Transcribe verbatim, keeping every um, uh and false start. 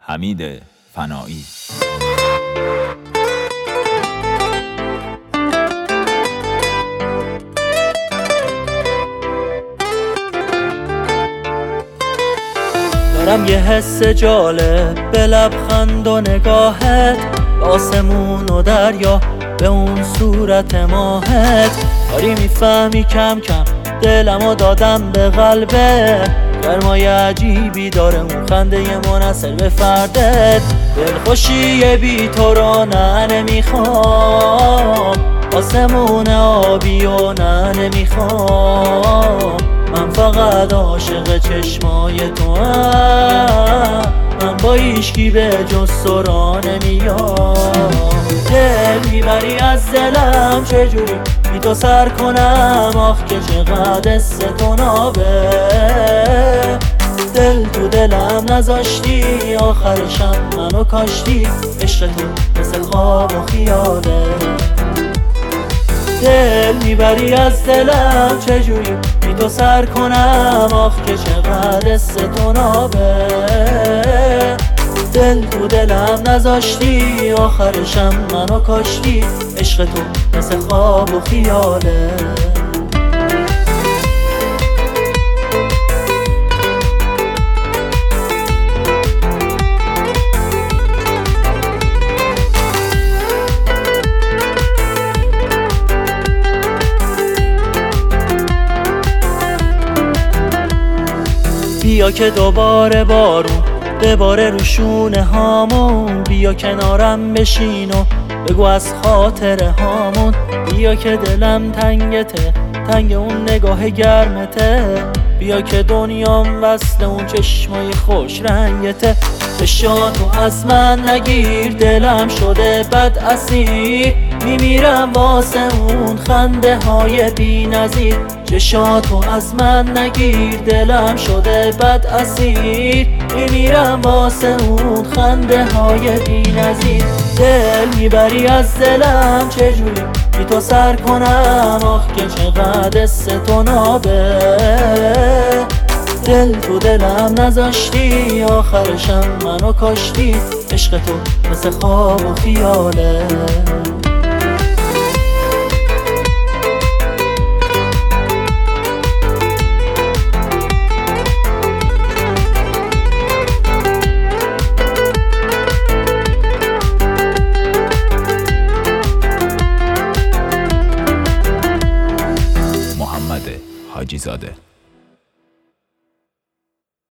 حمید فنایی. دارم یه حس جالب به لبخند و نگاهت، آسمون و دریا به اون صورت ماهت. داری میفهمی کم کم دلمو دادم به قلبه، گرمای عجیبی داره اون خنده منحصر به فردت. دلخوشی بی تو رو نه نمیخوام، آسمون آبی و نه نمیخوام. من فقط عاشق چشمای تو هم، من با هیچکی به جز تو را نمیام. دل میبری از دلم چجوری بی تو سر کنم، آخ که چقدر حس تو نابه. دل تو دلم نذاشتی، آخرشم منو کاشتی. عشق تو مثل خواب و خیاله. دل میبری از دلم چجوری بی تو سر کنم، آخ که چقدر حس تو نابه. دل تو دلم نذاشتی، آخرشم منو کاشتی. عشق تو مثل خواب و خیاله. بیا که دوباره بارون بباره رو شونه هامون، بیا کنارم بشین و بگو از خاطر هامون. بیا که دلم تنگته، تنگ اون نگاه گرمته. بیا که دنیام وصل اون چشمای خوش رنگته. چشاتو از من نگیر، دلم شده بد اسیر. میمیرم واسه اون خنده های بی نظیر. چشاتو از من نگیر، دلم شده بد اسیر. میمیرم واسه اون خنده های بی نظیر. دل میبری از دلم چجوری بی تو سر کنم، آخ که چقدر حس تو نابه. دل تو دلم نذاشتی، آخرشم منو کاشتی. عشق تو مثل خواب و خیاله.